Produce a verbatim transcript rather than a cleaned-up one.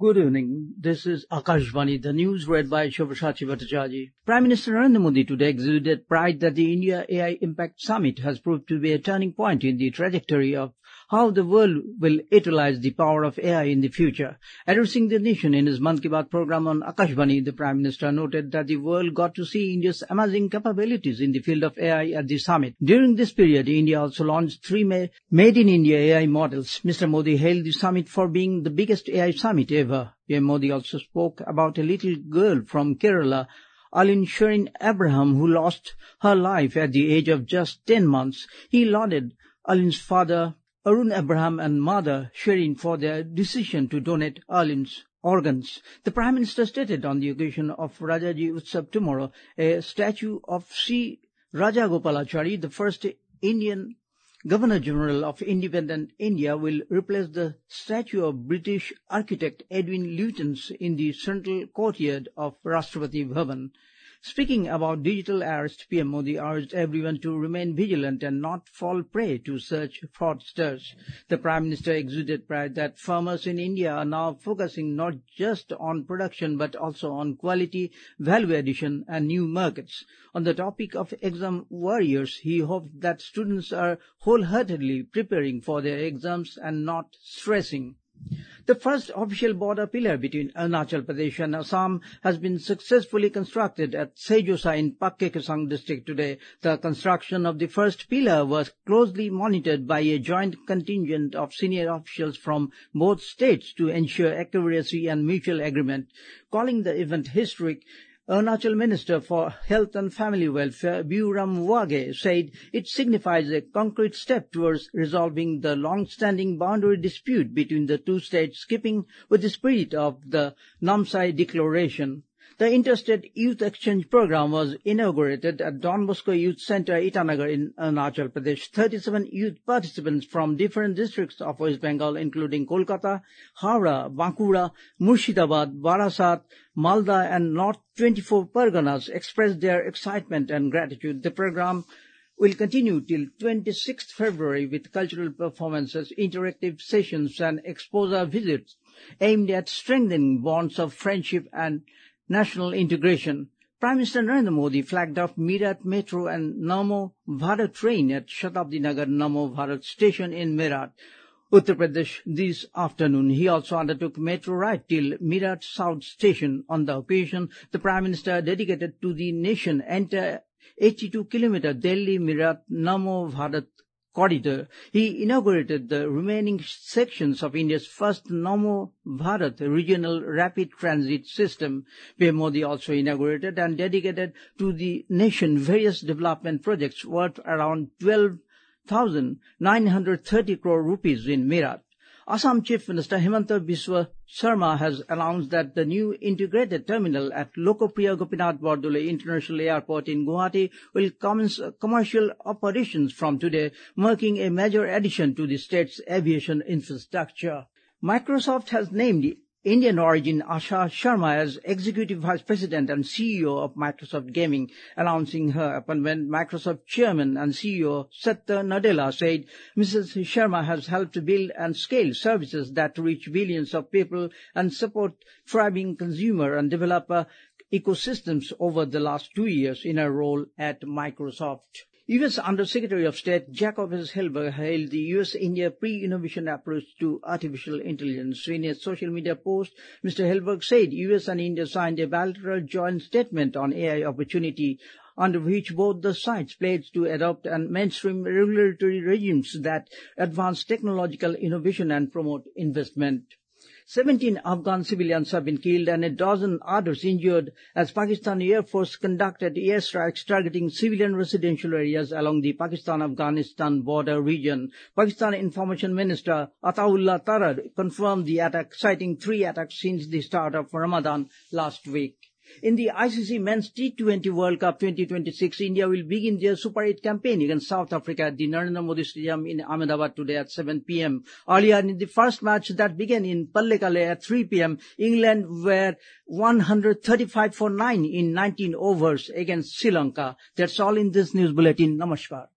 Good evening. This is Akashvani, the news read by Shobhashachi Bhattacharjee. Prime Minister Narendra Modi today exuded pride that the India A I Impact Summit has proved to be a turning point in the trajectory of how the world will utilize the power of A I in the future. Addressing the nation in his Mann Ki Baat program on Akashvani, the Prime Minister noted that the world got to see India's amazing capabilities in the field of A I at the summit. During this period, India also launched three Made in India A I models. Mister Modi hailed the summit for being the biggest A I summit ever. P M Modi also spoke about a little girl from Kerala, Alin Sherin Abraham, who lost her life at the age of just ten months. He lauded Alin's father, Arun Abraham, and mother, Sherin, for their decision to donate Alin's organs. The Prime Minister stated on the occasion of Rajaji Utsav tomorrow, a statue of C. Rajagopalachari, the first Indian Governor-General of independent India, will replace the statue of British architect Edwin Lutyens in the central courtyard of Rashtrapati Bhavan. Speaking about digital arrest, P M Modi urged everyone to remain vigilant and not fall prey to such fraudsters. The Prime Minister exuded pride that farmers in India are now focusing not just on production but also on quality, value addition and new markets. On the topic of exam warriors, he hoped that students are wholeheartedly preparing for their exams and not stressing. The first official border pillar between Arunachal Pradesh and Assam has been successfully constructed at Sejosa in Pakke Kesang district today. The construction of the first pillar was closely monitored by a joint contingent of senior officials from both states to ensure accuracy and mutual agreement. Calling the event historic, Arunachal Minister for Health and Family Welfare, Biuram Wage, said it signifies a concrete step towards resolving the long-standing boundary dispute between the two states, keeping with the spirit of the Namsai Declaration. The Interstate Youth Exchange Program was inaugurated at Don Bosco Youth Center, Itanagar in Arunachal Pradesh. thirty-seven youth participants from different districts of West Bengal, including Kolkata, Howrah, Bankura, Murshidabad, Barasat, Malda and North twenty-four Parganas, expressed their excitement and gratitude. The program will continue till twenty-sixth February with cultural performances, interactive sessions and exposure visits aimed at strengthening bonds of friendship and national integration. Prime Minister Narendra Modi flagged off Meerut Metro and Namo Bharat train at Shatabdi Nagar Namo Bharat station in Meerut, Uttar Pradesh this afternoon. He also undertook metro ride till Meerut South station. On the occasion, the Prime Minister dedicated to the nation entire eighty-two kilometer Delhi Meerut Namo Bharat corridor. He inaugurated the remaining sections of India's first Namo Bharat regional rapid transit system. P M Modi also inaugurated and dedicated to the nation various development projects worth around twelve thousand nine hundred thirty crore rupees in Meerut. Assam Chief Minister Himanta Biswa Sarma has announced that the new integrated terminal at Lokopriya Gopinath Bordole International Airport in Guwahati will commence commercial operations from today, marking a major addition to the state's aviation infrastructure. Microsoft has named Indian origin Asha Sharma as Executive Vice President and C E O of Microsoft Gaming. Announcing her appointment, Microsoft Chairman and C E O Satya Nadella said Missus Sharma has helped build and scale services that reach billions of people and support thriving consumer and developer ecosystems over the last two years in her role at Microsoft. U S Under-Secretary of State Jacobus Helberg hailed the U S-India pre-innovation approach to artificial intelligence. In a social media post, Mister Helberg said U S and India signed a bilateral joint statement on A I opportunity, under which both the sides pledged to adopt and mainstream regulatory regimes that advance technological innovation and promote investment. Seventeen Afghan civilians have been killed and a dozen others injured as Pakistani Air Force conducted airstrikes targeting civilian residential areas along the Pakistan-Afghanistan border region. Pakistan Information Minister Ataullah Tarar confirmed the attack, citing three attacks since the start of Ramadan last week. In the I C C Men's T twenty World Cup twenty twenty-six, India will begin their Super eight campaign against South Africa at the Narendra Modi Stadium in Ahmedabad today at seven p m Earlier in the first match that began in Pallekele at three p m, England were one hundred thirty-five for nine in nineteen overs against Sri Lanka. That's all in this news bulletin. Namaskar.